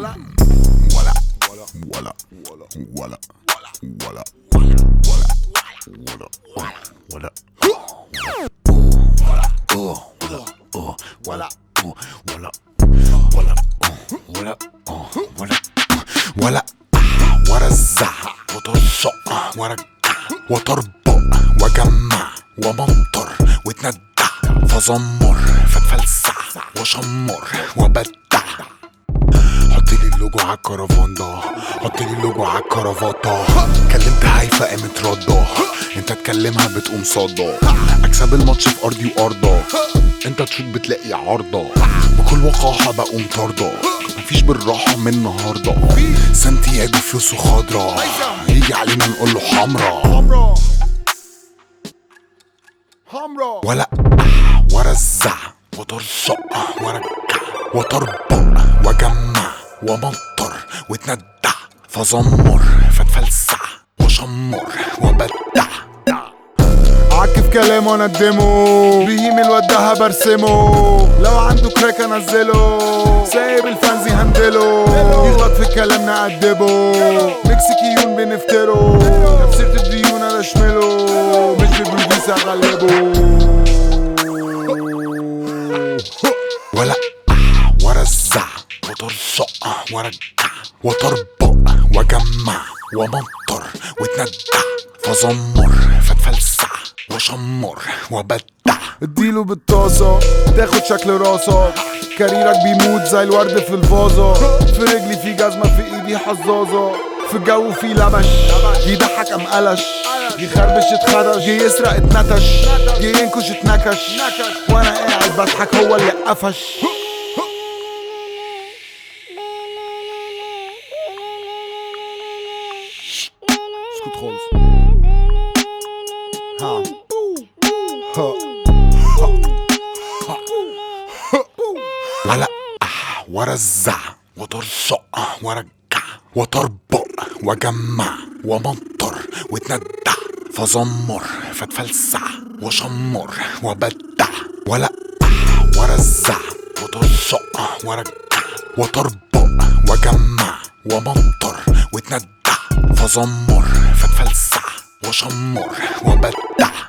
ولا ولا ولا ولا ولا ولا ولا ولا ورزع وترشق ورجع وتربق وجمع ومنطر وتندع فزمر فتفلسع وشمر وبدع. حطلي اللوجو عالكرافان ده، حطلي اللوجو عالكرافاطة. كلمت هايفة قامت ردة، انت تكلمها بتقوم صدى. اكسب الماتش في ارضي وارضة، انت تشوت بتلاقي عارضة. بكل وقاحة بقوم طاردة، مفيش بالراحة من النهاردة. سانتياجو فلوسه خضرا، يجي علينا نقول له حمرا. ولا ورزع وترشق ورجع وتربق وجمع ومنطر وتندع فزمر فتفلسع وشمر وبدع. عكف كلامه اندمه، بهيم الواد ده برسمه. لو عنده كراك انزله، سايب الفانزي هندله. يغلط في الكلام نأدبه، مكسيكيون بنفتره. تفسيرة الديون انا اشمله، مش ببلوجيس اغلبه. ولا ورزع وترشق ورجع وتربق وجمع ومنطر وتندع فزمر فتفلسع وشمر وبدع. اديله بالطاسة تاخد شكل راسك، كاريرك بيموت زي الورد في الفازة. في رجلي في جزمة، في ايدي حظاظة. في الجو في لبش، يضحك ام قلش، يخربش اتخدش، يسرق اتنتش، ينكش اتنكش. وانا قاعد بضحك هو اللي قفش. اسكت خالص. ولا ورزع وترشق ورجع وتربق وجمع ومنطر وتندع فزمر فتفلسع وشمر وبدع. ولا ورزع وترشق ورجع وتربق وجمع ومنطر وتندع فزمر فتفلسع وشمر وبدع.